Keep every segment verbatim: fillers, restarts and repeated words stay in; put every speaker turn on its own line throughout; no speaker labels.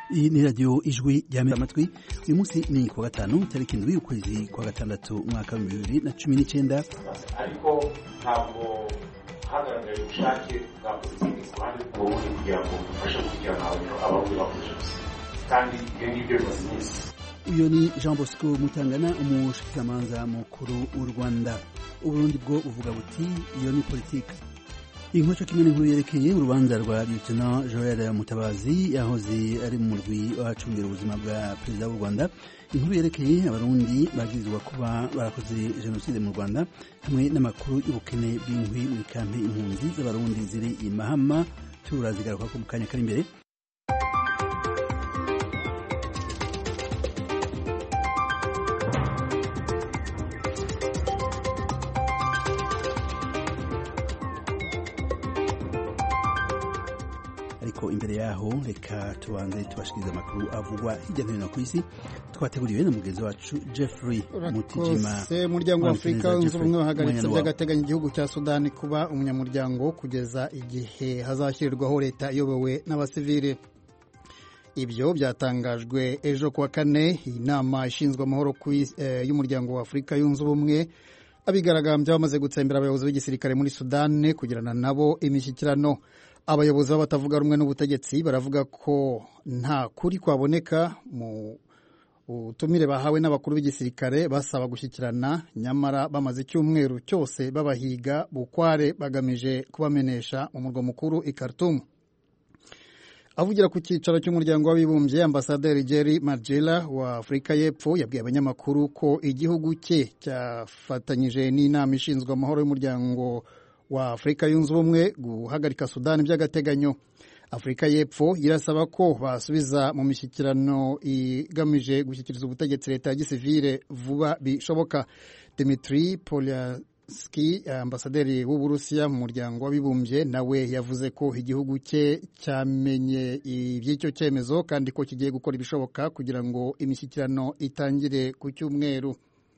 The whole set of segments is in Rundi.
Iyi ni radio ijwi ry'Amerika amatwi uyu munsi ni ku gatanu tariki indwi ukwezi kwa gatandatu umwaka wa bibiri na cumi n'icenda
ariko ntabwo hagaragaye ubushake bwa politiki ku ruhande rw'uburundi kugira ngo bufashe kugira abarundi bakoze kandi ibyo ngibyo bimaze iminsi.
Uyo ni Jean Bosco Mutangana umushikizamanza mukuru w'u Rwanda. Uburundi bwo buvuga buti iyo ni politiki. Inkoco kimwe n'inkuru yerekeye urubanza rwa Lieutenant Joel Mutabazi yahoze ari mu murwi wacungira ubuzima bwa perezida w'u Rwanda. Inkuru yerekeye abarundi bagirizwa kuba barakoze jenoside mu Rwanda hamwe n'amakuru y'ubukene bw'inkwi mu kampi impunzi z'abarundi ziri i Mahama turazigaruka ko mu kanya kari imbere. Ariko imbere yaho reka tubanze tubashikiriza amakuru avugwa hirya no hino ku isi twateguriwe na mugenzi wacu Jeffrey Mutijima.
Umuryango wa Afurika Yunze Ubumwe wahagaritse by'agateganyo igihugu cya Sudani kuba umunyamuryango kugeza igihe hazashyirirwaho leta iyobowe n'abasivile. Ibyo byatangajwe ejo kuwa kane inama ishinzwe amahoro y'umuryango wa Afurika Yunze Ubumwe abigaragambya bamaze gutsembera abayobozi b'igisirikare muri Sudani kugirana nabo imishyikirano. Abayobozi batavuga rumwe n'ubutegetsi baravuga ko nta kuri kwaboneka mu utumire bahawe n'abakuru b'igisirikare basaba gushyikirana, nyamara bamaze icyumweru cyose babahiga bukware bagamije kubamenesha mu murwa mukuru i Khartoum. Avugira ku cyicaro cy'umuryango w'abibumbye, Ambasaderi Jerry Marjela wa Afurika y'Epfo yabwiye abanyamakuru ko igihugu cye cyafatanyije n'inama ishinzwe amahoro y'umuryango wa Afurika Yunze Ubumwe guhagarika Sudani by'agateganyo. Afurika y'Epfo irasaba ko basubiza mu mishyikirano igamije gushyikiriza ubutegetsi leta ya gisivile vuba bishoboka. Dmitry Polyanski, ambasaderi w'Uburusiya mu muryango w'abibumbye, nawe yavuze ko igihugu cye cyamenye iby'icyo cyemezo kandi ko kigiye gukora ibishoboka kugira ngo imishyikirano itangire ku cyumweru.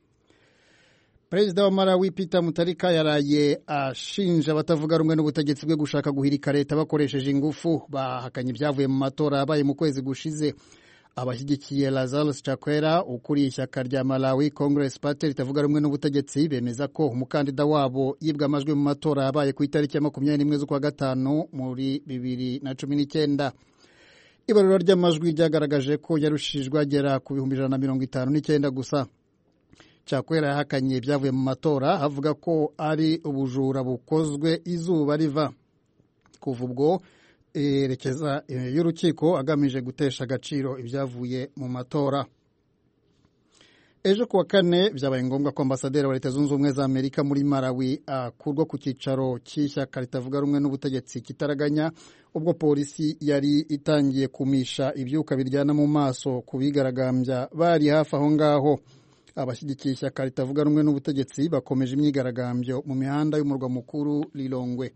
Perezida wa Malawi Peter Mutharika yaraye ashinja abatavuga rumwe n'ubutegetsi bwe gushaka guhirika leta bakoresheje ingufu. Bahakanye ibyavuye mu matora yabaye mu kwezi gushize. Abashyigikiye Lazarus Chakwera ukuriye ishyaka rya Malawi Congress Party ritavuga rumwe n'ubutegetsi bemeza ko umukandida wabo yibwa amajwi mu matora yabaye ku itariki ya makumyabiri n'imwe z'ukwa gatanu muri bibiri na cumi n'icyenda. Ibarura ry'amajwi ryagaragaje ko yarushijwe agera ku bihumbi ijana na mirongo itanu n'icyenda gusa. Chakwera yahakanye ibyavuye mu matora avuga ko ari ubujura bukozwe izuba riva. Kuva ubwo erekeza y'urukiko agamije gutesha agaciro ibyavuye mu matora. Ejo kuwa kane byabaye ngombwa ko ambasaderi wa Leta Zunze Ubumwe za Amerika muri Malawi akurwa ku cyicaro cy'ishyaka ritavuga rumwe n'ubutegetsi kitaraganya, ubwo polisi yari itangiye kumisha ibyuka biryana mu maso kubigaragambya bari hafi aho ngaho. Abashyigikiye ishyaka ritavuga rumwe n'ubutegetsi bakomeje imyigaragambyo mu mihanda y'umurwa mukuru Lilongwe.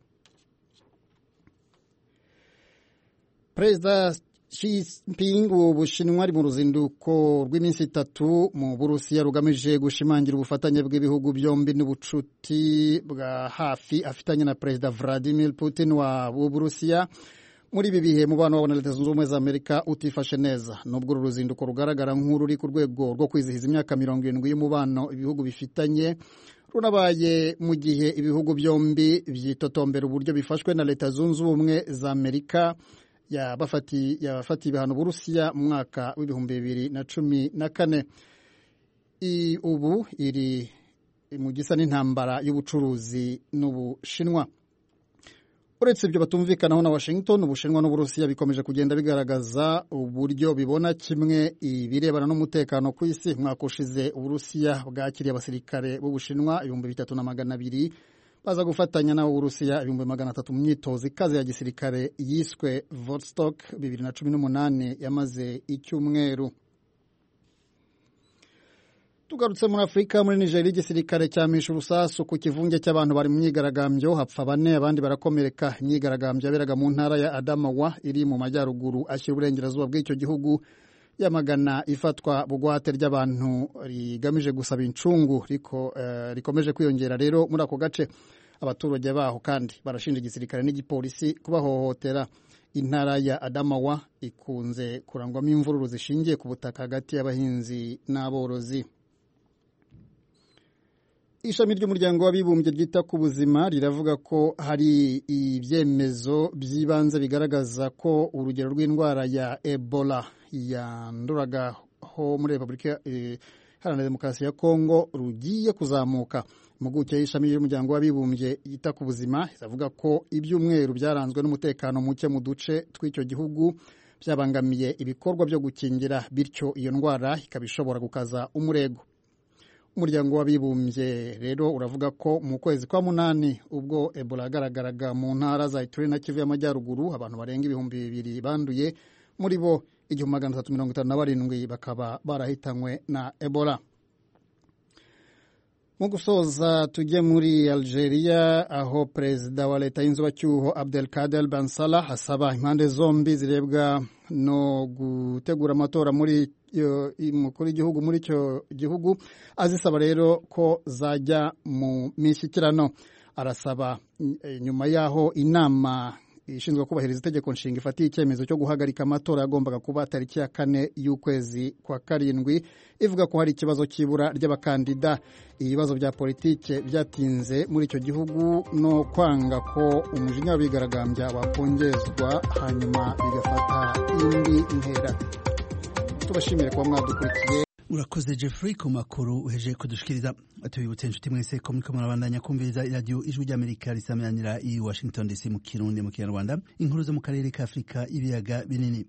Perezida Xi Jinping w'Ubushinwa ari mu ruzinduko rw'iminsi itatu mu Burusiya rugamije gushimangira ubufatanye bw'ibihugu byombi n'ubucuti bwa hafi afitanye na Perezida Vladimir Putin wa Burusiya. Muri ibi bihe mubano wa Leta Zunze Ubumwe za Amerika utifashe neza, nubwo uru ruzinduko rugaragara nk'ururi ku rwego rwo kwizihiza imyaka mirongo irindwi y'umubano ibihugu bifitanye, runabaye mu gihe ibihugu byombi byitotombera uburyo bifashwe na Leta Zunze Ubumwe za Amerika yabafati yabafati ibihano Burusiya mu mwaka w'ibihumbi bibiri na cumi na kane. I ubu iri mu gisa n'intambara y'ubucuruzi n'Ubushinwa. Uretse ibyo batumvikanaho na Washington, Ubushinwa n'Uburusiya bikomeje kugenda bigaragaza uburyo bibona kimwe ibirebana n'umutekano ku isi. Mwaka ushize Uburusiya bwakiriye abasirikare b'Ubushinwa ibihumbi bitatu na magana abiri baza gufatanya na Uburusiya ibihumbi magana atatu mu myitozo ikaze ya gisirikare yiswe Vostok bibiri na cumi n'umunani yamaze icyumweru. Tugarutse muri Afurika, muri Nigeria igisirikare cyamisha urusasu ku kivunge cy'abantu bari mu myigaragambyo, hapfa bane abandi barakomereka. Imyigaragambyo yaberaga mu ntara ya Adamawa iri mu majyaruguru ashyira uburengerazuba bw'icyo gihugu, yamagana ifatwa bugwate ry'abantu rigamije gusaba incungu riko uh, rikomeje kwiyongera rero muri ako gace. Abaturage baho kandi barashinja igisirikare n'igipolisi kubahohotera. intara ya Adamawa ikunze kurangwamo imvururu zishingiye ku butaka hagati y'abahinzi n'aborozi. Ishami ry'umuryango w'abibumbye ryita ku buzima riravuga ko hari ibyemezo by'ibanze bigaragaza ko urugero rw'indwara ya Ebola yanduraga ho muri Repubulika Iharanira Demokarasi ya Kongo rugiye kuzamuka. Impuguke y'ishami ry'umuryango w'abibumbye yita ku buzima iravuga ko ibyumweru byaranzwe n'umutekano muke mu duce tw'icyo gihugu byabangamiye ibikorwa byo gukingira, bityo iyo ndwara ikaba ishobora gukaza umurego. Umuryango w'abibumbye rero uravuga ko mu kwezi kwa munani ubwo Ebola yagaragaraga mu ntara za Ituri na Kivu y'Amajyaruguru abantu barenga ibihumbi bibiri banduye, muri bo igihumbi magana atatu mirongo itanu na barindwi bakaba barahitanywe na Ebola. Mu gusoza tujye muri Algeria aho perezida wa leta y'inzibacyuho Abdelkader Ben Salah asaba impande zombi zirebwa no gutegura amatora muri mukuru w'igihugu muri icyo gihugu, azisaba rero ko zajya mu mishyikirano. Arasaba nyuma yaho inama ishinzwe kubahiriza itegeko nshinga ifatiye icyemezo cyo guhagarika amatora yagombaga kuba tariki ya kane y'ukwezi kwa karindwi, ivuga ko hari ikibazo cy'ibura ry'abakandida. Ibibazo bya politike byatinze muri icyo gihugu no kwanga ko umujinya w'abigaragambya wakongezwa hanyuma bigafata indi ntera. Tubashimire kuba mwadukurikiye.
Urakoze Jeffrey ku makuru uheje kudushikiriza. Atubibutse inshuti mwese ko muriko murabandanya kumviriza radio Ijwi ry'Amerika risameranira i Washington D C mu Kirundi mu Kinyarwanda, inkuru zo mu karere ka Afrika ibiyaga binini.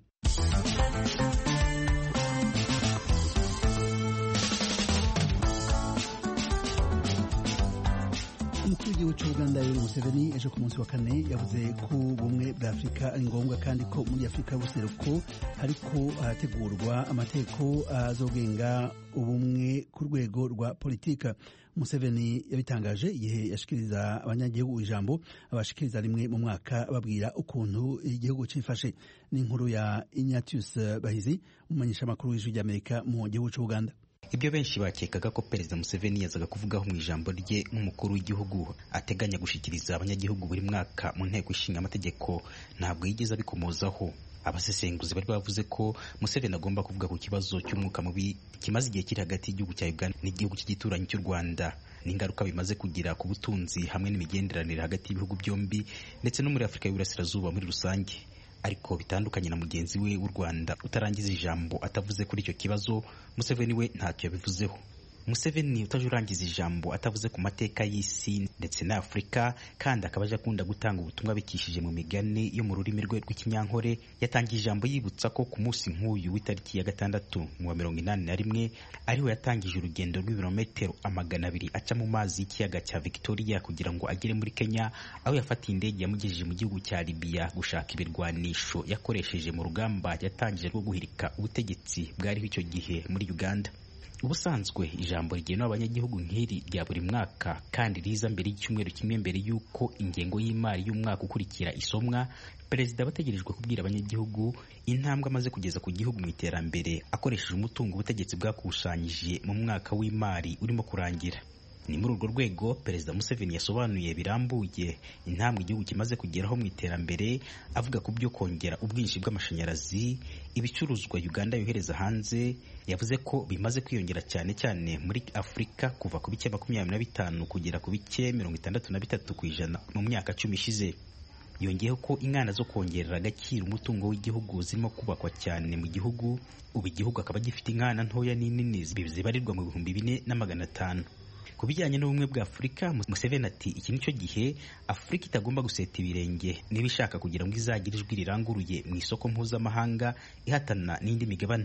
Umukuru w'igihugu cy'u Uganda Yoweri Museveni ejo ku munsi wa kane yavuze ko ubumwe bwa Afurika ari ngombwa kandi ko muri Afurika y'ubuseruko hariko harategurwa amategeko azogenga ubumwe ku rwego rwa politika. Museveni yabitangaje igihe yashikiriza abanyagihugu ijambo abashikiriza rimwe mu mwaka babwira ukuntu igihugu cifashe. Ni inkuru ya Ignatius Bahizi, umumenyesha makuru w'Ijwi ry'Amerika mu gihugu cy'u Uganda.
Ibyo benshi bakekaga ko Perezida Museveni yazaga kuvugaho mu ijambo rye nk'umukuru w'igihugu ateganya gushikiriza abanyagihugu buri mwaka mu nteko ishinga amategeko ntabwo yigeze abikomozaho. Abasesenguzi bari bavuze ko Museveni agomba kuvuga ku kibazo cy'umwuka mubi kimaze igihe kiri hagati y'igihugu cya Uganda n'igihugu cy'igituranyi cy'u Rwanda, n'ingaruka bimaze kugira ku butunzi hamwe n'imigenderanire hagati y'ibihugu byombi ndetse no muri Afurika y'Uburasirazuba muri rusange. Ariko bitandukanye na mugenzi we w'u Rwanda utarangiza ijambo atavuze kuri icyo kibazo, Museveni we ntacyo yabivuzeho. Museveni utajurangiza ijambo atavuze ku mateka y'isi ndetse na Afurika, kandi akaba aje akunda gutanga ubutumwa bikishije mu migani yo mu rurimi rwe rw'ikinyankore, yatangiye ijambo yibutsa ko ku munsi nk'uyu w'itariki ya gatandatu mu wa mirongo inani na rimwe ariho yatangije urugendo rw'ibirometero amagana abiri aca mu mazi y'ikiyaga cya Victoria kugira ngo agere muri Kenya, aho yafatiye indege yamugejeje mu gihugu cya Libya gushaka ibirwanisho yakoresheje mu rugamba yatangije rwo guhirika ubutegetsi bwariho icyo gihe muri Uganda. Ubusanzwe ijambo rigenewe abanyagihugu nk'iri rya buri mwaka kandi riza mbere y'icyumweru kimwe mbere y'uko ingengo y'imari y'umwaka ukurikira isomwa, perezida bategerejwe kubwira abanyagihugu intambwe amaze kugeza ku gihugu mu iterambere akoresheje umutungo ubutegetsi bwakusanyije mu mwaka w'imari urimo kurangira. Ni muri urwo rwego Perezida Museveni yasobanuye birambuye intambwe igihugu kimaze kugeraho mu iterambere, avuga ku byo kongera ubwinshi bw'amashanyarazi, ibicuruzwa Uganda yohereza hanze. Yavuze ko bimaze kwiyongera cyane cyane muri Afurika kuva ku bice makumyabiri na bitanu kugera ku bice mirongo itandatu na bitatu ku ijana mu myaka cumi ishize. Yongeyeho ko inganda zo kongerera agaciro umutungo w'igihugu zirimo kubakwa cyane mu gihugu. Ubu igihugu akaba gifite inganda ntoya n'inini zibarirwa mu bihumbi bine na magana atanu. Ku bijyanye n'ubumwe bwa Afurika, Museveni ati iki nicyo gihe Afurika itagomba guseta ibirenge niba ishaka kugira ngo izagire ijwi riranguruye mu isoko mpuzamahanga ihatana n'indi migabane.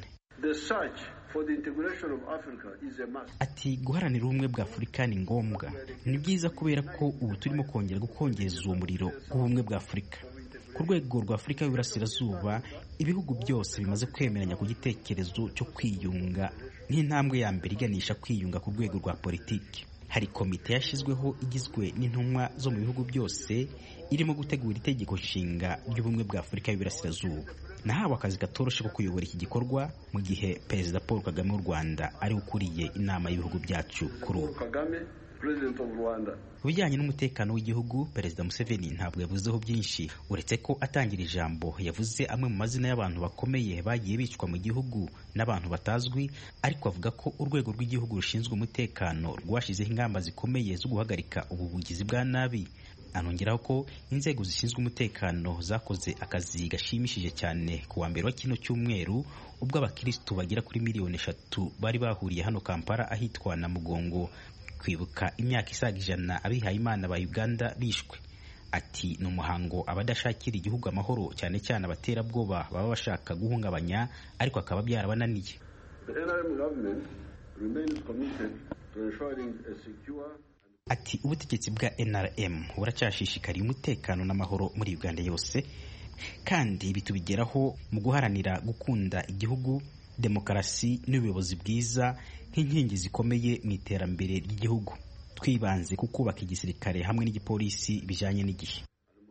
Ati guharanira ubumwe bwa Afurika ni ngombwa. Ni byiza kubera ko ubu turimo kongera gukongeza uwo muriro w'ubumwe bwa Afurika. Ku rwego rwa Afurika y'Uburasirazuba, ibihugu byose bimaze kwemeranya ku gitekerezo cyo kwiyunga n'intambwe ya mbere iganisha kwiyunga ku rwego rwa politiki. Hari komite yashyizweho igizwe n'intumwa zo mu bihugu byose irimo gutegura itegeko nshinga ry'ubumwe bwa Afurika y'Uburasirazuba. Nahawe akazi katoroshye ko kuyobora iki gikorwa mu gihe Perezida Paul Kagame w'u Rwanda ari ukuriye inama y'ibihugu byacu kuri ubu.
President of Rwanda.
Ku bijyanye n'umutekano w'igihugu, Perezida Museveni ntabwo yavuzeho byinshi, uretse ko atangira ijambo yavuze amwe mu mazina y'abantu bakomeye bagiye bicwa mu gihugu n'abantu batazwi, ariko avuga ko urwego rw'igihugu rushinzwe umutekano rwashyizeho ingamba zikomeye zo guhagarika ubu bugizi bwa nabi. Anongeraho ko inzego zishinzwe umutekano zakoze akazi gashimishije cyane ku wa mbere wa kino cyumweru, ubwo abakirisitu bagera kuri miliyoni eshatu bari bahuriye hano Kampala ahitwa na Mugongo kwibuka imyaka isaga ijana abihaye Imana ba Uganda bishwe. Ati ni umuhango abadashakira igihugu amahoro, cyane cyane abaterabwoba baba bashaka guhungabanya, ariko akaba byarabananiye.
The N R M government remains committed to ensuring a secure.
Ati ubutegetsi bwa N R M buracyashishikariye umutekano n'amahoro muri Uganda yose, kandi bitubigeraho mu guharanira gukunda igihugu, demokarasi n'ubuyobozi bwiza nk'inkingi zikomeye mu iterambere ry'igihugu. Twibanze ku kubaka igisirikare hamwe n'igipolisi bijanye n'igihe.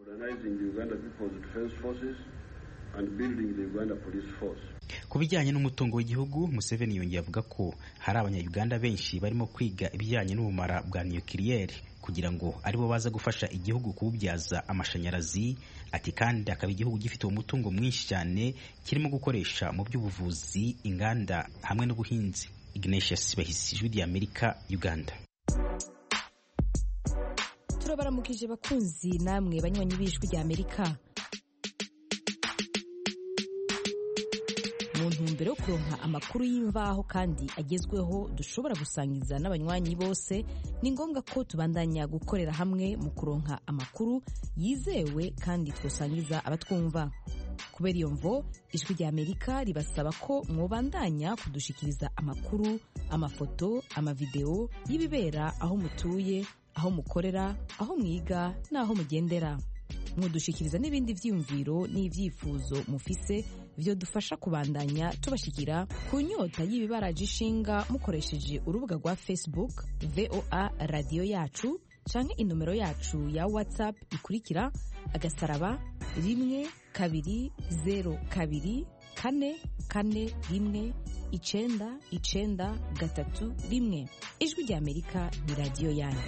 Ku bijyanye n'umutungo w'igihugu, Museveni yongeye avuga ko hari abanya-Uganda benshi barimo kwiga ibijyanye n'ubumara bwa nucleaire kugira ngo aribo baza gufasha igihugu kububyaza amashanyarazi. Ati kandi akaba igihugu gifite umutungo mwinshi cyane kirimo gukoresha mu by'ubuvuzi, inganda hamwe n'ubuhinzi. Ignatius Bahisi, Ijwi ry'Amerika, Uganda.
Turabaramukije bakunzi namwe banywanyi b'Ijwi ry'Amerika. Mu ntumbero yo kuronka amakuru y'imvaho kandi agezweho dushobora gusangiza n'abanywanyi bose, ni ngombwa ko tubandanya gukorera hamwe mu kuronka amakuru yizewe kandi twosangiza abatwumva. Kubera iyo mvo, Ijwi ry'Amerika ribasaba ko mwobandanya kudushikiriza amakuru, amafoto, amavideo y'ibibera aho mutuye, aho mukorera, aho mwiga n'aho mugendera. Mudushikiriza n'ibindi vyiyumviro n'ivyifuzo mufise vyo dufasha kubandanya tubashikira ku nyota y'ibibaraje ishinga mukoresheje urubuga rwa Facebook V O A Radio Yacu canke inomero yacu ya WhatsApp ikurikira agasaraba rimwe kabiri zero kabiri kane kane rimwe icenda icenda gatatu rimwe. Ijwi ry'Amerika ni radio yanyu.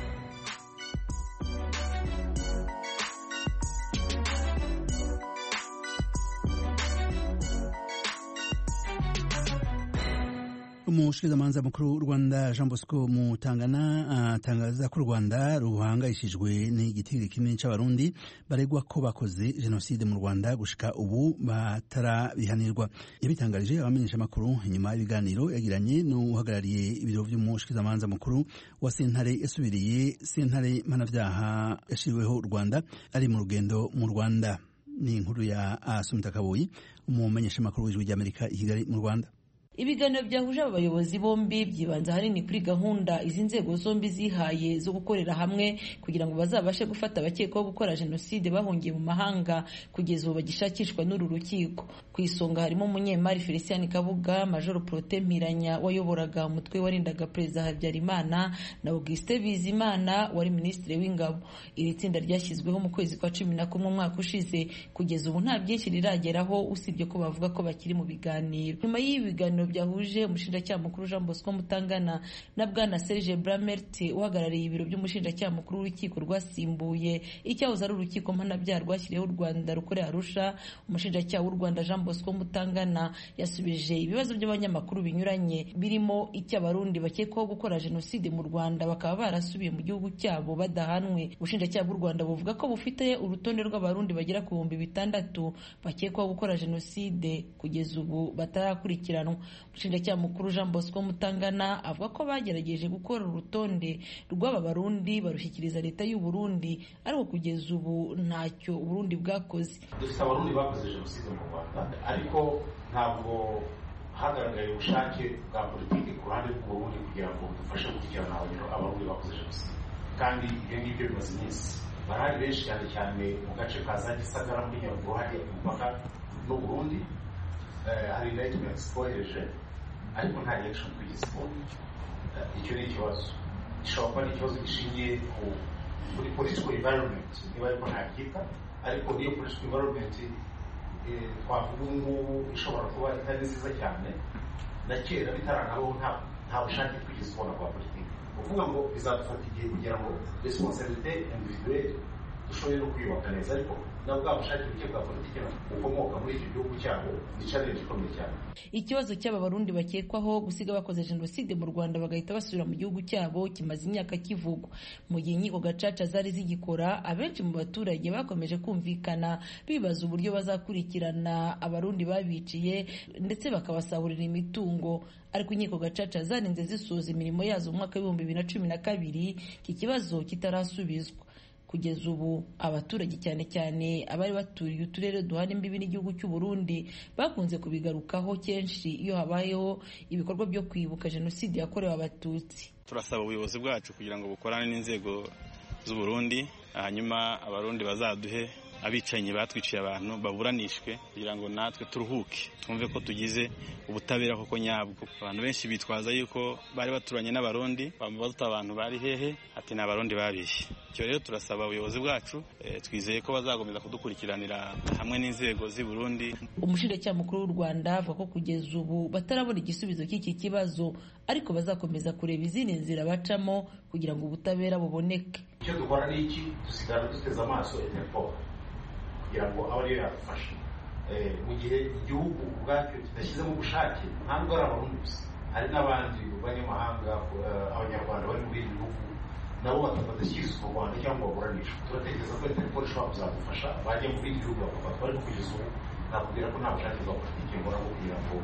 Umushikirizamanza mukuru w'u Rwanda Jean Bosco Mutangana atangaza ko u Rwanda ruhangayishijwe n'igitigiri kinini c'abarundi baregwa ko bakoze jenoside mu Rwanda gushika ubu batarabihanirwa. Yabitangarije abamenyesha makuru inyuma y'ibiganiro yagiranye n'uhagarariye ibiro vy'umushikirizamanza mukuru wa sentare yasubiriye sentare mpanavyaha yashiriweho u Rwanda ari mu rugendo mu Rwanda. Ni inkuru ya Asumta Kaboyi, umumenyesha makuru w'Ijwi ry'Amerika i Kigali mu Rwanda.
Ibiganiro byahuje abayobozi bombi byibanze ahanini kuri gahunda izi nzego zombi zihaye zo gukorera hamwe kugira ngo bazabashe gufata abakekwaho gukora jenoside bahungiye mu mahanga kugeza ubu bagishakishwa n'uru rukiko. Ku isonga harimo umunyemari Felicien Kabuga, Major Protais Mpiranya wayoboraga umutwe warindaga Perezida Habyarimana na Auguste Bizimana wari Minisitiri w'Ingabo. Iri tsinda ryashyizweho mu kwezi kwa cumi na kumwe umwaka ushize, kugeza ubu nta byinshi rirageraho usibye ko bavuga ko bakiri mu biganiro. Nyuma y'ibiganiro byahuje umushinjacyaha mukuru Jean Bosco Mutangana na bwana Serge Bramert uhagarariye ibiro by'umushinjacyaha mukuru w'urukiko rwasimbuye icyahoze ari urukiko mpanabyaha rwashyiriyeho u Rwanda rukorera Arusha, umushinjacyaha w'u Rwanda Jean Bosco Mutangana yasubije ibibazo by'abanyamakuru binyuranye birimo icy'abarundi bakekwaho gukora jenoside mu Rwanda bakaba barasubiye mu gihugu cyabo badahanwe. Ubushinjacyaha bw'u Rwanda buvuga ko bufite urutonde rw'abarundi bagera ku bihumbi bitandatu bakekwaho gukora jenoside kugeza ubu batarakurikiranwa. Umushinjacyaha mukuru Jean Bosco Mutangana avuga ko bagerageje gukora urutonde rw'aba barundi barushyikiriza leta y'u Burundi, ariko kugeza ubu ntacyo Burundi bwakoze.
Dufite abarundi bakoze jenoside mu Rwanda, ariko ntabwo hagaragaye ubushake bwa politiki ku ruhande rw'Uburundi kugira ngo dufashe gukurikirana abarundi bakoze jenoside, kandi ibyo ngibyo bimaze iminsi. Barahari benshi cyane cyane mu gace ka za Gisagara muri Nyaruguru hariya ku mupaka n'u Burundi. Hari indictment twohereje ariko nta reaction twigeze kubona. Icyo ni ikibazo gishobora kuba ari ikibazo gishingiye kuri political environment niba ariko ntabyita, ariko niyo political environment twavuga ngubu ishobora kuba itari nziza cyane, na kera bitaranaho nta nta bushake twigeze kubona bwa politiki. uvuga ngo bizadufata igihe kugira ngo responsabilité individuelle dushobore no kwiyubaka neza, ariko na bwa bushake buke bwa politiki bukomoka muri icyo gihugu cyabo ni challenge ikomeye cyane.
Ikibazo cy'aba Barundi bakekwaho gusiga bakoze jenoside mu Rwanda bagahita basubira mu gihugu cyabo kimaze imyaka kivugwa. Mu gihe inkiko gacaca zari zigikora, abenshi mu baturage bakomeje kumvikana bibaza uburyo bazakurikirana abarundi babiciye ndetse bakabasahurira imitungo, ariko inkiko gacaca zarinze zisoza imirimo yazo mu mwaka w'ibihumbi bibiri na cumi na kabiri iki kibazo kitarasubizwa. Kugeza ubu abaturage cyane cyane abari baturiye uturere duhana imbibi n'igihugu cy'u Burundi bakunze kubigarukaho kenshi iyo habayeho ibikorwa byo kwibuka jenoside yakorewe Abatutsi.
Turasaba ubuyobozi bwacu kugira ngo bukorane n'inzego z'u Burundi, hanyuma abarundi bazaduhe abicanyi batwiciye abantu baburanishwe kugira ngo natwe turuhuke twumve ko tugize ubutabera koko nyabwo. Abantu benshi bitwaza yuko bari baturanye n'abarundi, bamubaza abantu bari hehe, ati na abarundi babishye. Cyo rero turasaba ubuyobozi bwacu, e, twizeye ko bazagomeza kudukurikiranira hamwe n'inzego z'i Burundi.
Umushinjacyaha mukuru w'u Rwanda avuga ko kugeza ubu batarabona igisubizo cy'iki kibazo, ariko bazakomeza kureba izindi nzira bacamo kugira ngo ubutabera buboneke.
Icyo dukora ni iki? Dusigara duteze amaso Interpol kugira ngo abe ariyo yadufasha. Mu gihe igihugu ubwacyo kidashyizemo ubushake, ntabwo ari abarundi gusa, hari n'abandi banyamahanga, abanyarwanda bari muri ibi bihugu nabo badashyize mu Rwanda cyangwa baburanishwa. Turatekereza ko Interpol ishobora kuzadufasha, bajya muri ibi bihugu bagafatwa, ariko kugeza ubu nakubwira ko nta bushake bwa politiki mbona kugira ngo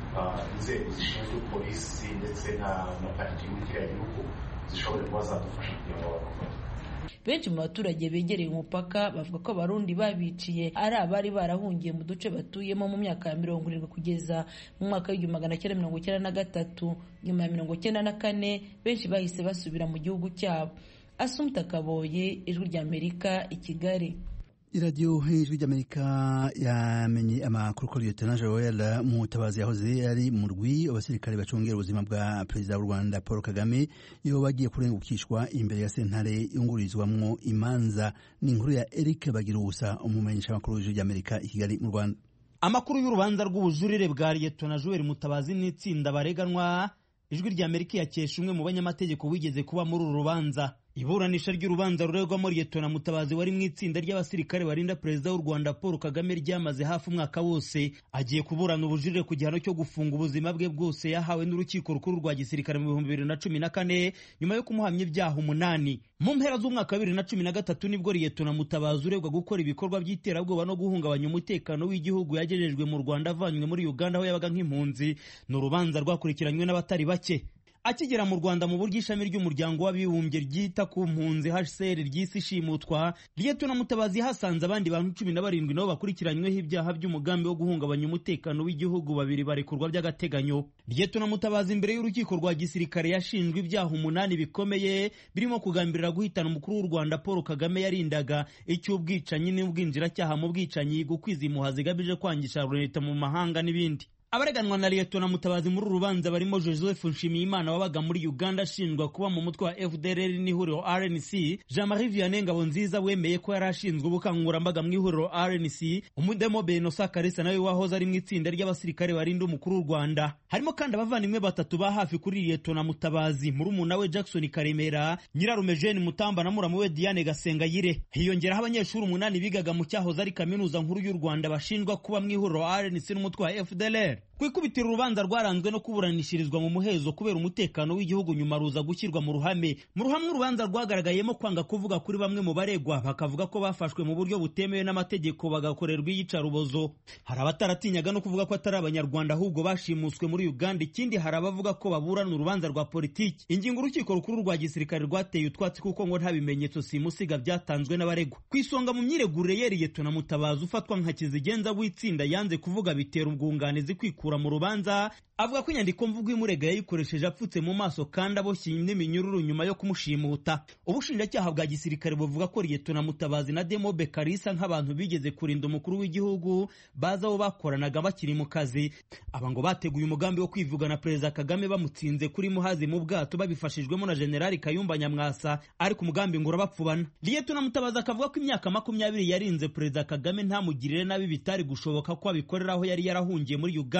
inzego zishinzwe polisi ndetse na pariki muri kiriya gihugu zishobore kuba zadufasha kugira ngo babafate.
Benshi mu baturage begereye umupaka bavuga ko abarundi babiciye ari abari barahungiye mu duce batuyemo mu myaka ya mirongo irindwi kugeza mu mwaka w'igihumbi magana cyenda mirongo icyenda na gatatu. Nyuma ya mirongo icyenda na kane benshi bahise basubira mu gihugu cyabo. Assumpta Kaboye, Ijwi ry'Amerika, i Kigali.
iradiyo Ijwi ry'Amerika yamenye amakuru ko Lieutenant Joel Mutabazi yahoze yari mu rwi abasirikare bacungera ubuzima bwa perezida w'u Rwanda Paul Kagame iyo bagiye kurengukishwa imbere ya sentare yungururizwamwo imanza. Ni inkuru ya Eric Bagirubusa, umumenyesha makuru w'Ijwi ry'Amerika i Kigali mu Rwanda.
Amakuru y'urubanza rw'ubujurire bwa Lieutenant Joel Mutabazi n'itsinda bareganwa, Ijwi ry'Amerika yakesha umwe mu banyamategeko wigeze kuba muri uru rubanza. Iburanisha ry'urubanza ruregwamo Lieutenant Mutabazi wari mu itsinda ry'abasirikare barinda perezida w'u Rwanda Paul Kagame ryamaze hafi umwaka wose, agiye kuburana ubujurire ku gihano cyo gufunga ubuzima bwe bwose yahawe n'urukiko rukuru rwa gisirikare mu bihumbi bibiri na cumi na kane nyuma yo kumuhamya ibyaha umunani. Mu mpera z'umwaka wa bibiri na cumi na gatatu nibwo Lieutenant Mutabazi uregwa gukora ibikorwa by'iterabwoba no guhungabanya umutekano w'igihugu yagejejwe mu Rwanda avanywe muri Uganda aho yabaga nk'impunzi. Ni urubanza rwakurikiranywe n'abatari bake. Akigera mu Rwanda mu buryo ishami ry'umuryango w'abibumbye ryita ku mpunzi H C R ry'isi ishimutwa, Lieutenant Mutabazi hasanze abandi bantu cumi na barindwi nabo bakurikiranyweho ibyaha by'umugambi wo guhungabanya umutekano w'igihugu, babiri barekurwa by'agateganyo. Lieutenant Mutabazi imbere y'urukiko rwa gisirikare yashinjwe ibyaha umunani bikomeye birimo kugambirira guhitana umukuru w'u Rwanda Paul Kagame yarindaga, icy'ubwicanyi n'ubwinjiracyaha mu bwicanyi, gukwiza impuha zigamije kwangisha leta mu mahanga n'ibindi. Abareganwa na Lieutenant Mutabazi muri urubanza barimo Joseph Nshimiyimana wabaga muri Uganda ashinjwa kuba mu mutwe wa F D L R n'ihuriro R N C, Jean-Marie Vianney Ngabonziza wemeye ko yari ashinzwe ubukangurambaga mu ihuriro R N C, Umudemo Benosa Karisa nawe wahoze ari mu itsinda ry'abasirikare barinda umukuru w'u Rwanda. Harimo kandi abavandimwe batatu ba hafi kuri Lieutenant Mutabazi, murumuna we Jackson Karemera, nyirarume Jeanne Mutamba na muramu we Diane Gasengayire. Hiyongeraho abanyeshuri umunani bigaga mu cyahoze ari kaminuza nkuru y'u Rwanda bashinjwa kuba mu ihuriro R N C n'umutwe wa F D L R. Kwikubitira urubanza rwaranzwe no kuburanishirizwa mu muhezo kubera umutekano w'igihugu, nyuma ruza gushyirwa mu ruhame. Mu ruhamwe urubanza rwagaragayemo kwanga kuvuga kuri bamwe mu baregwa, bakavuga ko bafashwe mu buryo butemewe n'amategeko bagakorerwa iyicarubozo. Hari abataratinyaga no kuvuga ko atari abanyarwanda ahubwo bashimuswe muri Uganda. Ikindi hari abavuga ko baburana urubanza rwa politiki, ingingo urukiko rukuru rwa gisirikare rwateye utwatsi kuko ngo nta bimenyetso simusiga byatanzwe n'abaregwa. Kwisonga mu myiregurire ye Lieutenant Mutabazi ufatwa nka kizigenza w'itsinda yanze kuvuga bitera ubwunganizi kwikura mu rubanza, avuga ko inyandiko mvugo imurega yayikoresheje apfutse mu maso kandi aboshye n'iminyururu nyuma yo kumushimuta. Ubushinjacyaha bwa gisirikare buvuga ko Lieutenant Mutabazi na Demobe Karisa nk'abantu bigeze kurinda umukuru w'igihugu baza abo bakoranaga bakiri mu kazi. Aba ngo bateguye umugambi wo kwivugana Perezida Kagame bamutsinze kuri Muhazi mu bwato babifashijwemo na General Kayumba Nyamwasa, ariko umugambi ngo urabapfubana. Lieutenant Mutabazi akavuga ko imyaka makumyabiri yarinze Perezida Kagame ntamugirire nabi bitari gushoboka ko abikorera aho yari yarahungiye muri Uganda.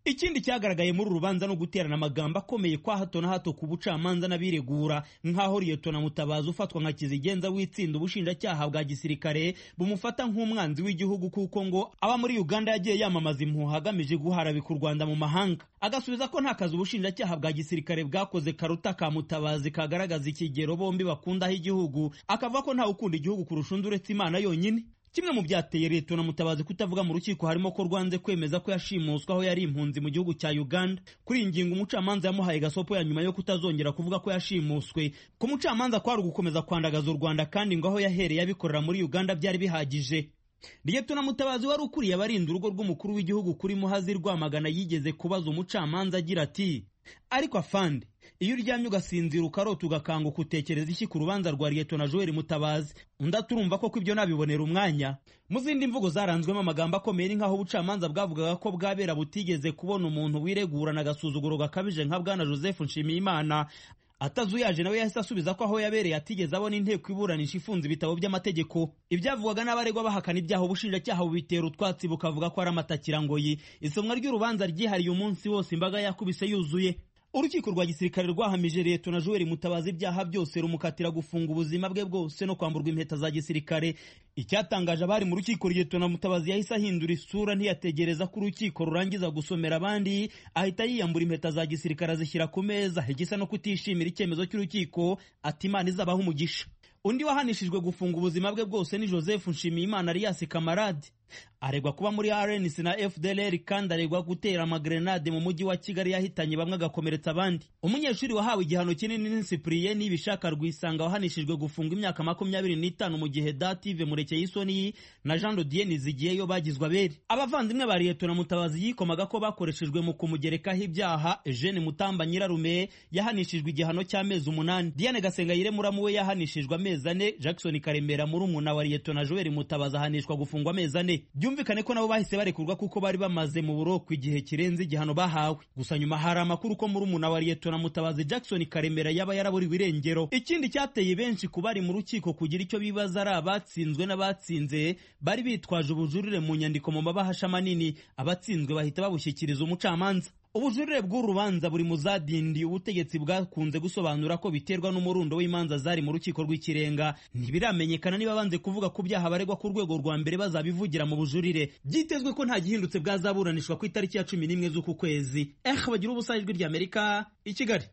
ikindi cyagaragaye muri urubanza no guterana amagambo akomeye kwa hato na hato ku bucamanza n'abiregura, nk'aho Liyetona Mutabazi ufatwa nka kizigenza w'itsinda ubushinjacyaha bwa gisirikare bumufata nk'umwanzi w'igihugu kuko ngo aba muri Uganda yagiye yamamaza impuha agamije guharabika u Rwanda mu mahanga, agasubiza ko nta kazi ubushinjacyaha bwa gisirikare bwakoze karuta ka Mutabazi kagaragaza ikigero bombi bakundaho igihugu, akavuga ko nta ukunda igihugu kurusha undi uretse Imana yonyine. Kimwe mu byateye Liyetona Mutabazi kutavuga mu rukiko harimo ko rwanze kwemeza ko yashimuswe aho yari impunzi mu gihugu cya Uganda. Kuri iyi ngingo umucamanza yamuhaye gasopo ya nyuma yo kutazongera kuvuga ko yashimuswe. Ku mucamanza kwari gukomeza kwandagaza u Rwanda kandi ngo aho yahereye abikorera muri Uganda byari bihagije. Liyetona Mutabazi wari ukuriye abarinda urugo rw'umukuru w'igihugu kuri Muhazi Rwamagana yigeze kubaza umucamanza agira ati, ariko afande, iyo uryamye ugasinzira ukarota ugakanguka utekereza iki ku rubanza rwa Liyetona Joel Mutabazi? Undi turumva ko ibyo nabibonera umwanya. Mu zindi mvugo zaranzwemo amagambo akomeye ni nk'aho ubucamanza bwavugaga ko bwabera butigeze kubona umuntu wiregurana agasuzuguro gakabije nka Bwana Joseph Nshimiyimana. Atazuyaje nawe yahise asubiza ko aho yabereye atigeze abona inteko iburanisha ifunze ibitabo by'amategeko. Ibyavugwaga n'abaregwa bahakana ibyaha ubushinjacyaha bubitera utwatsi bukavuga ko ari amatakirangoyi. Isomwa ry'urubanza ryihariye umunsi wose imbaga yakubise yuzuye. Urukiko rwa gisirikare rwahamije Liyetona Joel Mutabazi ibyaha byose rumukatira gufunga ubuzima bwe bwose no kwamburwa impeta za gisirikare. Icyatangaje abari mu rukiko, Liyetona Mutabazi yahise ahindura isura, ntiyategereza ko urukiko rurangiza gusomera abandi, ahita yiyambura impeta za gisirikare azishyira ku meza, igisa no kutishimira icyemezo cy'urukiko, ati Imana izabaho umugisha. Undi wahanishijwe gufunga ubuzima bwe bwose ni Joseph Nshimiyimana Alias Kamarade. Aregwa kuba muri R N C na F D L R kandi aregwa gutera amagrenade mu mujyi wa Kigali yahitanye bamwe agakomeretsa abandi. Umunyeshuri wahawe igihano kinini ni Cyprien Nibishaka Rwisanga wahanishijwe gufunga imyaka makumyabiri n'itanu mu gihe Dative Murekeye Isoni na Jean Dodier Nizigiyeyo bagizwe abere. Abavandimwe ba Liyetona Mutabazi yikomaga ko bakoreshejwe mu kumugerekaho ibyaha. Eugene Mutamba Nyirarume yahanishijwe igihano cy'amezi umunani. Diane Gasengayire muramu we yahanishijwe amezi ane. Jackson Karemera murumuna wa Liyetona Joel Mutabazi ahanishwa gufungwa amezi ane. Byumvikane ko nabo bahise barekurwa kuko bari bamaze mu buroko igihe kirenze igihano bahawe. Gusa nyuma hari amakuru ko murumuna wa Liyetona Mutabazi Jackson Karemera yaba yaraburiwe irengero. Ikindi cyateye benshi kubari mu rukiko kugira icyo bibaza ari abatsinzwe n'abatsinze bari bitwaje ubujurire mu nyandiko mu mabahasha manini, abatsinzwe bahita babushyikiriza umucamanza. Ubujurire bw'urubanza buri muzadindi ubutegetsi bwakunze gusobanura ko biterwa n'umurundo w'imanza zari mu rukiko rw'ikirenga. Ntibiramenyekana niba banze kuvuga ku byaha baregwa ku rwego rwa mbere bazabivugira mu bujurire. Byitezwe ko nta gihindutse bwazaburanishwa ku itariki ya cumi n'imwe z'uku kwezi. Eh bagira ubusa ijwi rya Amerika i Kigali.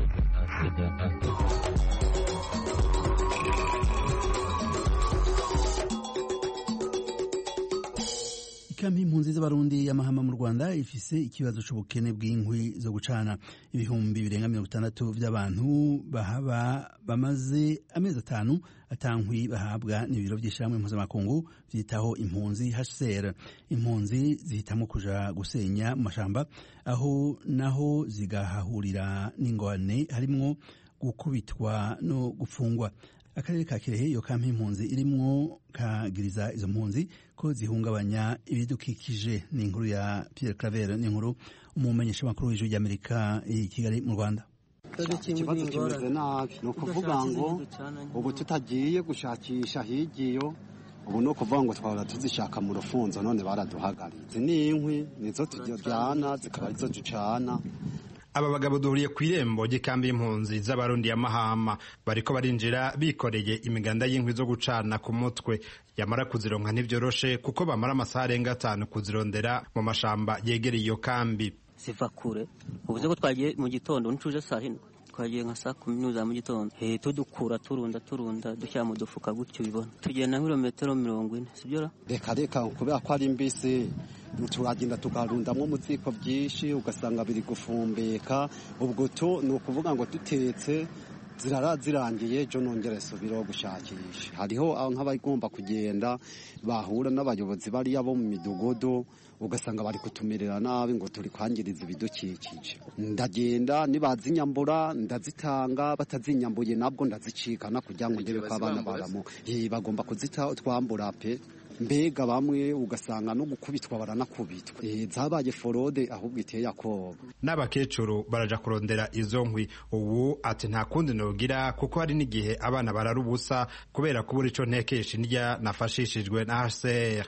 Ikambi y'impunzi z'abarundi y'amahama mu Rwanda ifise ikibazo c'ubukene bw'inkwi zo gucana. Ibihumbi birenga mirongo itandatu by'abantu bahaba bamaze amezi atanu atankwi bahabwa n'ibiro by'ishyirahamwe mpuzamakungu byitaho impunzi H C R. Impunzi zihitamo kuja gusenya mu mashamba, aho naho zigahahurira n'ingorane harimwo gukubitwa no gufungwa. Akarere ka Kirehe iyo kampi y'impunzi irimwo kagiriza izo mpunzi ko zihungabanya ibidukikije. Ni inkuru ya Pierre Claver, ni inkuru umumenyesha makuru w'ijwi ry'Amerika i Kigali mu Rwanda.
Ikibazo kimeze nabi, ni ukuvuga ngo ubu tutagiye gushakisha higiyo, ubu no kuvuga ngo twahora tuzishaka mu rufunzo none baraduhagaritse. Ni inkwi nizo tujyana zikaba izo ducana.
Aba bagabo duhuriye ku irembo ry'ikambi y'impunzi z'abarundi ya Mahama, bariko barinjira bikoreye imiganda y'inkwi zo gucana ku mutwe. Yamara kuzironka ntibyoroshe kuko bamara amasaha arenga atanu kuzirondera mu mashamba yegereye iyo kambi.
Siva kure ubuze ko twagiye mu gitondo ncuje saa hino, twagiye nka saa kumi n'imwe za mu gitondo, he tudukura turunda turunda dushyira mu dufuka gutyo bibona tugenda nk'ibirometero mirongo ine, sibyo ra
reka reka kubera ko ari mbisi turagenda tukarundamwo mu ziko byinshi ugasanga biri gufumbeka. Ubwo to ni ukuvuga ngo dutetse zirara zirangiye jo nongera subiro gushakisha. Hariho nk'abagomba kugenda bahura n'abayobozi bari abo mu midugodo, ugasanga bari kutumerera nabi ngo turi kwangiriza ibidukikije. Ndagenda nibazinyambura ndazitanga, batazinyambuye nabwo ndazicikana kugira ngo ndebe ko abana baramo bagomba kuzita twambura pe. Mbega bamwe ugasanga no gukubitwa baranakubitwa. E, zabaye forode ahubwo iteye akoba.
N'abakecuru baraja kurondera izo nkwi. Ubu ati nta kundi nogira kuko hari n'igihe abana bararubusa kubera kubura ico ntekesha indya nafashishijwe na H C R.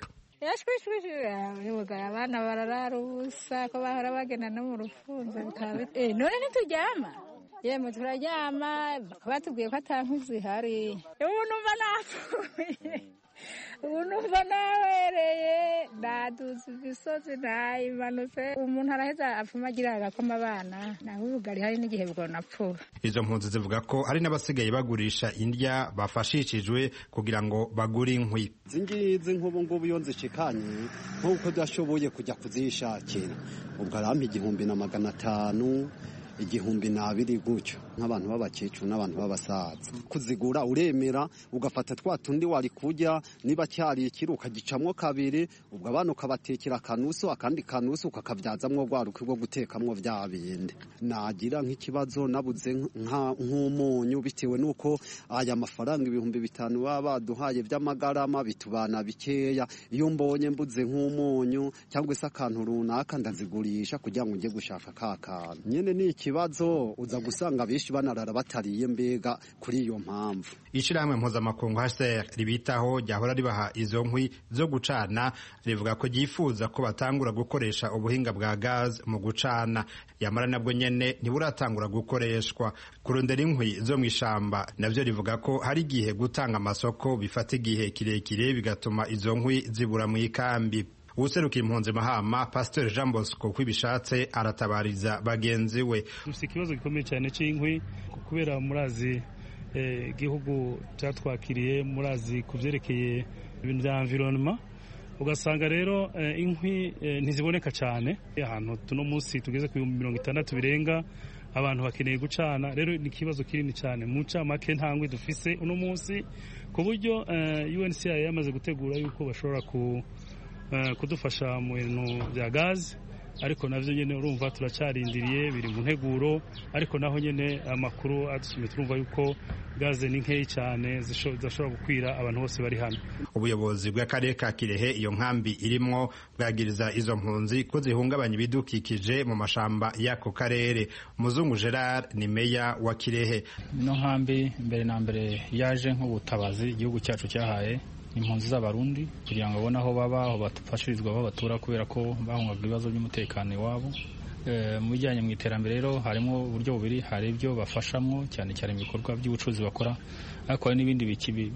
yashwishwishwe abana bararara ubusa ko bahora bagenda no mu rufunzo bikaba eh none ntituryama yemwe turaryama batubwiye ko atankwi zihari ubu numva napfuye ubu numva nawereye ndaduze imisozi nayimanutse umuntu araheza apfuma agira agakoma abana naho ubugari hari n'igihe bwo napfura.
Izo mpunzi zivuga ko hari n'abasigaye bagurisha indya bafashishijwe kugira ngo bagure inkwi.
Zingizi nk'ubu ngubu iyo nzishikanye nk'uko dashoboye kujya kuzishakira ubwo arampa igihumbi na magana atanu igihumbi n'abiri gutyo nk'abantu b'abakecuru n'abantu b'abasaza kuzigura uremera ugafata twa tundi wari kurya niba cyari ikiro ukagicamwo kabiri ubwo abantu ukabatekera kanusu akandi kanusu ukakabyazamwo rwaruka rwo gutekamwo vya bindi. Nagira nk'ikibazo nabuze nk'umunyu bitewe nuko aya mafaranga ibihumbi bitanu baba baduhaye by'amagarama bitubana bikeya iyo mbonye mbuze nk'umunyu cyangwa se akantu runaka ndazigurisha kugira ngo njye gushaka kakana nyene ni ikibazo uza gusanga bishi banarara batariye mbega kuri iyo mpamvu.
Ishirahamwe mpuzamakungu H C R ribitaho ryahora ribaha izo nkwi zo gucana rivuga ko ryifuza ko batangura gukoresha ubuhinga bwa gaz mu gucana yamara nabwo nyene ntiburatangura gukoreshwa. Kurondera inkwi zo mu ishamba navyo rivuga ko hari igihe gutanga amasoko bifata igihe kirekire bigatuma izo nkwi zibura mu ikambi. Useruka impunzi Mahama Pastor Jean Bosco kwibishatse aratabariza bagenzi we.
Dufite ikibazo gikomeye cyane cy'inkwi kubera murazi igihugu eh, cyatwakiriye murazi kuvyerekeye ibintu bya environnement ugasanga rero eh, inkwi eh, ntiziboneka cyane ahantu tuno munsi tugeze ku mirongo itandatu birenga abantu bakeneye gucana rero ni kibazo kinini cyane mu camake ntangwe dufise uno munsi ku buryo eh, U N C R yamaze gutegura yuko bashobora ku kudufasha mu bintu bya gazi ariko navyo nyene urumva turacarindiriye biri mu nteguro ariko naho nyene amakuru adushimye turumva yuko gaze ni nkeyi cyane zishobora gukwira abantu bose bari hano.
Ubuyobozi bw'akarere ka Kirehe iyo nkambi irimwo bwagiriza izo mpunzi ko zihungabanya ibidukikije mu mashamba y'ako karere. Muzungu Gerard ni meya wa Kirehe.
Ino nkambi mbere na mbere yaje nk'ubutabazi igihugu cyacu cyahaye impunzi z'abarundi kugira ngo babone aho baba aho batufashirizwa aho batura kubera ko bahungaga ibibazo by'umutekano iwabo. Mu bijyanye mu iterambere rero harimo uburyo bubiri, hari ibyo bafashamo cyane cyane mu bikorwa by'ubucuruzi bakora ariko hari n'ibindi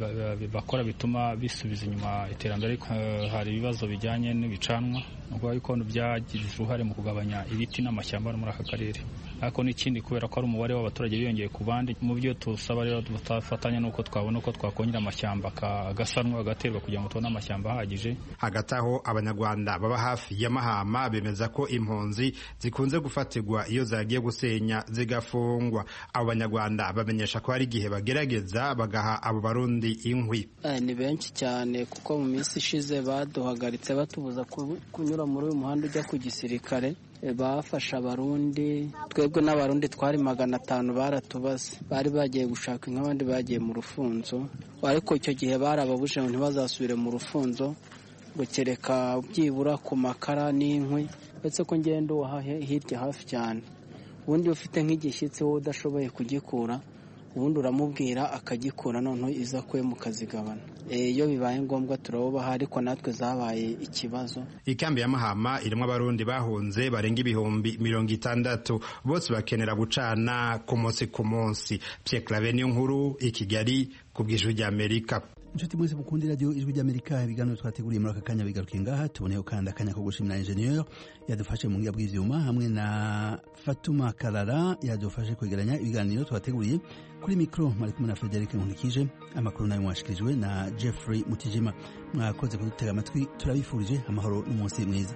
bakora bituma bisubiza inyuma iterambere. Hari ibibazo bijyanye n'ibicanwa ubwo yuko byagize uruhare mu kugabanya ibiti n'amashyamba muri aka karere ariko n'ikindi kubera ko ari umubare w'abaturage biyongeye ku bandi. Mu byo tusaba rero tutafatanya nuko twabona uko twakongera amashyamba agasanwa agaterwa kugira ngo tubone amashyamba ahagije.
Hagati aho abanyarwanda baba hafi ya Mahama bemeza ko impunzi zikunze gufatirwa iyo zagiye gusenya zigafungwa. Abo banyarwanda bamenyesha ko hari igihe bagerageza bagaha abo barundi inkwi.
Ni benshi cyane kuko mu minsi ishize baduhagaritse batubuza kunyura muri uyu muhanda ujya ku gisirikare. Bafasha abarundi twebwe n'abarundi twari magana atanu baratubaze bari bagiye gushaka inka abandi bagiye mu rufunzo ariko icyo gihe barababuje ngo ntibazasubire mu rufunzo ngo kereka byibura ku makara n'inkwi ndetse ko ngenda uwahahe hirya hafi cyane ubundi ufite nk'igishyitsi wowe udashoboye kugikura ubundi uramubwira akagikura noneho iza kwe mukazigabana. Iyo bibaye ngombwa turabubaha ariko natwe zabaye ikibazo.
Ikambi ya Mahama irimo abarundi bahunze barenga ibihumbi mirongo itandatu bose bakenera gucana ku munsi ku munsi. Pierre Claver niyo nkuru i Kigali ku bw'Ijwi ry'Amerika.
Inshuti mwese mukundira radio Ijwi ry'Amerika ibiganiro twateguriye muri aka kanya bigarukiye ngaha tuboneyeho kandi akanya ko gushimira ingenieur yadufashe mu ngiya bw'ivyuma hamwe na Fatuma Karara yadufashe kwegeranya ibiganiro twateguriye. Kuri mikro mari kumwe na Frederic Nkulikije amakuru nayo mwashikirijwe na Jeffrey Mutijima. Mwakoze kudutega amatwi turabifurije amahoro n'umunsi mwiza.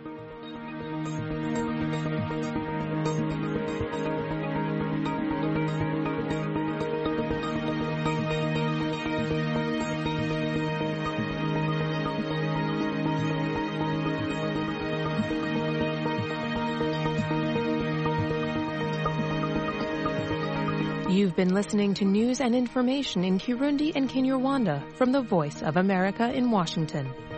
You've been listening to news and information in Kirundi and Kinyarwanda from the Voice of America in Washington.